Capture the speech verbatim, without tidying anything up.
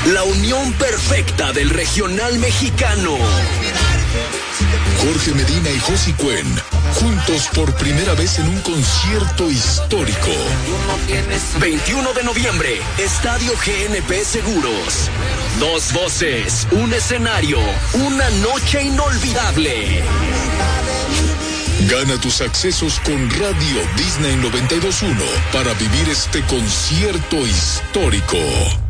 La unión perfecta del regional mexicano. Jorge Medina y Josie Cuen, juntos por primera vez en un concierto histórico. veintiuno de noviembre, Estadio G N P Seguros. Dos voces, un escenario, una noche inolvidable. Gana tus accesos con Radio Disney noventa y dos punto uno para vivir este concierto histórico.